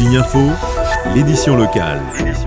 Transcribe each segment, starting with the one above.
Tignes Info, l'édition locale.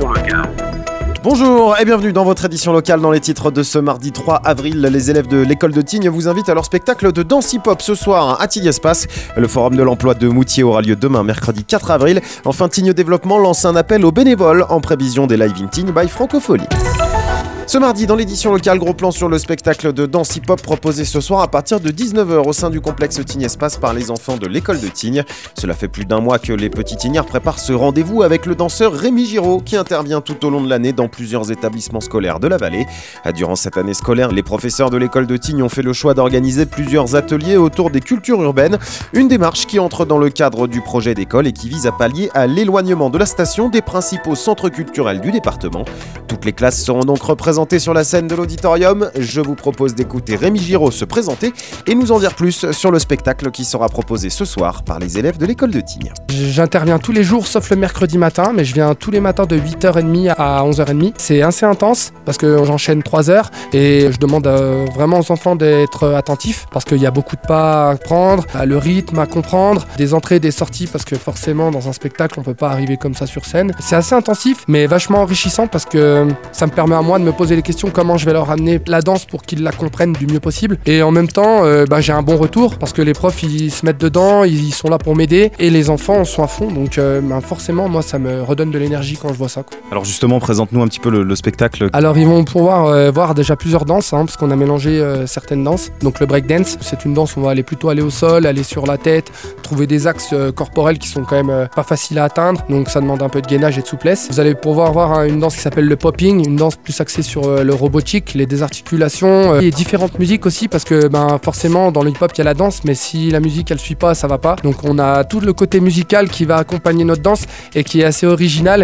Bonjour et bienvenue dans votre édition locale. Dans les titres de ce mardi 3 avril, les élèves de l'école de Tignes vous invitent à leur spectacle de danse hip-hop ce soir à Tignes Espace. Le forum de l'emploi de Moutier aura lieu demain, mercredi 4 avril. Enfin, Tignes Développement lance un appel aux bénévoles en prévision des Live in Tignes by Francophonie. Ce mardi, dans l'édition locale, gros plan sur le spectacle de danse hip-hop proposé ce soir à partir de 19h au sein du complexe Tignes Espace par les enfants de l'école de Tignes. Cela fait plus d'un mois que les petits Tignards préparent ce rendez-vous avec le danseur Rémi Giraud qui intervient tout au long de l'année dans plusieurs établissements scolaires de la vallée. Durant cette année scolaire, les professeurs de l'école de Tignes ont fait le choix d'organiser plusieurs ateliers autour des cultures urbaines, une démarche qui entre dans le cadre du projet d'école et qui vise à pallier à l'éloignement de la station des principaux centres culturels du département. Toutes les classes seront donc représentées sur la scène de l'auditorium. Je vous propose d'écouter Rémi Giraud se présenter et nous en dire plus sur le spectacle qui sera proposé ce soir par les élèves de l'école de Tignes. J'interviens tous les jours sauf le mercredi matin, mais je viens tous les matins de 8h30 à 11h30. C'est assez intense parce que j'enchaîne 3 heures et je demande vraiment aux enfants d'être attentifs parce qu'il y a beaucoup de pas à prendre, le rythme à comprendre, des entrées, des sorties parce que forcément dans un spectacle on peut pas arriver comme ça sur scène. C'est assez intensif mais vachement enrichissant parce que ça me permet à moi de me poser les questions comment je vais leur amener la danse pour qu'ils la comprennent du mieux possible. Et en même temps, j'ai un bon retour parce que les profs ils se mettent dedans, ils sont là pour m'aider et les enfants sont à fond. Donc forcément, moi ça me redonne de l'énergie quand je vois ça, quoi. Alors justement, présente-nous un petit peu le spectacle. Alors ils vont pouvoir voir déjà plusieurs danses parce qu'on a mélangé certaines danses. Donc le breakdance, c'est une danse où on va plutôt aller au sol, aller sur la tête, trouver des axes corporels qui sont quand même pas faciles à atteindre. Donc ça demande un peu de gainage et de souplesse. Vous allez pouvoir voir une danse qui s'appelle le popping, une danse plus axée sur le robotique, les désarticulations et différentes musiques aussi parce que forcément dans le hip-hop il y a la danse mais si la musique elle suit pas ça va pas. Donc on a tout le côté musical qui va accompagner notre danse et qui est assez original.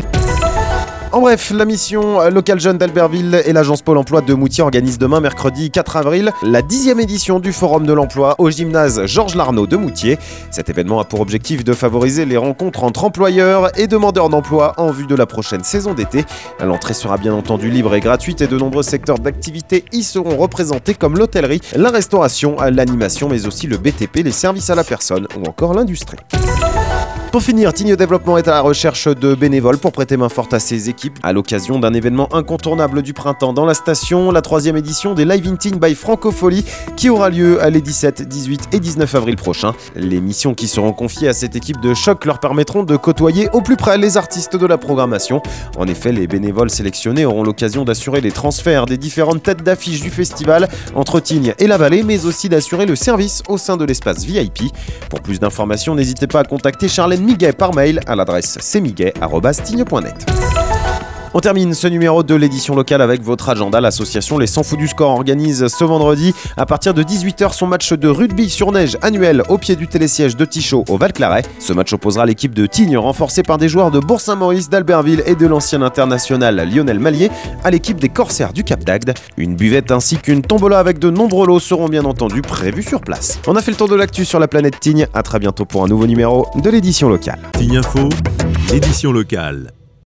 En bref, la mission locale jeune d'Albertville et l'agence Pôle emploi de Moutier organisent demain, mercredi 4 avril, la 10e édition du Forum de l'emploi au gymnase Georges Larnaud de Moutier. Cet événement a pour objectif de favoriser les rencontres entre employeurs et demandeurs d'emploi en vue de la prochaine saison d'été. L'entrée sera bien entendu libre et gratuite et de nombreux secteurs d'activité y seront représentés comme l'hôtellerie, la restauration, l'animation mais aussi le BTP, les services à la personne ou encore l'industrie. Pour finir, Tignes Développement est à la recherche de bénévoles pour prêter main forte à ses équipes à l'occasion d'un événement incontournable du printemps dans la station, la 3e édition des Live in Tignes by Francophonie qui aura lieu les 17, 18 et 19 avril prochains. Les missions qui seront confiées à cette équipe de choc leur permettront de côtoyer au plus près les artistes de la programmation. En effet, les bénévoles sélectionnés auront l'occasion d'assurer les transferts des différentes têtes d'affiche du festival entre Tignes et la vallée, mais aussi d'assurer le service au sein de l'espace VIP. Pour plus d'informations, n'hésitez pas à contacter Charlène Miguet par mail à l'adresse cmiguet@tignes.net. On termine ce numéro de l'édition locale avec votre agenda. L'association Les 100 Fous du Score organise ce vendredi à partir de 18h son match de rugby sur neige annuel au pied du télésiège de Tichot au Val-Claret. Ce match opposera l'équipe de Tignes renforcée par des joueurs de Bourg-Saint-Maurice, d'Albertville et de l'ancien international Lionel Mallier à l'équipe des Corsaires du Cap d'Agde. Une buvette ainsi qu'une tombola avec de nombreux lots seront bien entendu prévus sur place. On a fait le tour de l'actu sur la planète Tignes. À très bientôt pour un nouveau numéro de l'édition locale. Tignes Info, l'édition locale.